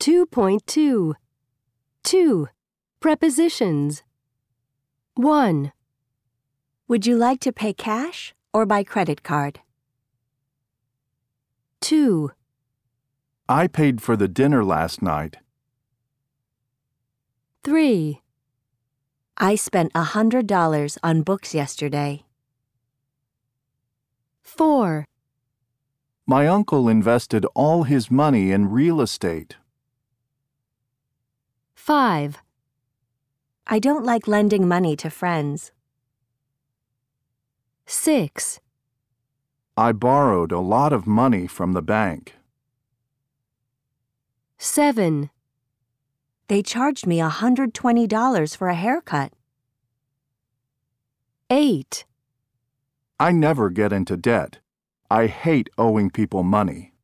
2.2. 2. Prepositions. 1. Would you like to pay cash or by credit card? 2. I paid for the dinner last night. 3. I spent $100 on books yesterday. 4. My uncle invested all his money in real estate. 5. I don't like lending money to friends. 6. I borrowed a lot of money from the bank. 7. They charged me $120 for a haircut. 8. I never get into debt. I hate owing people money.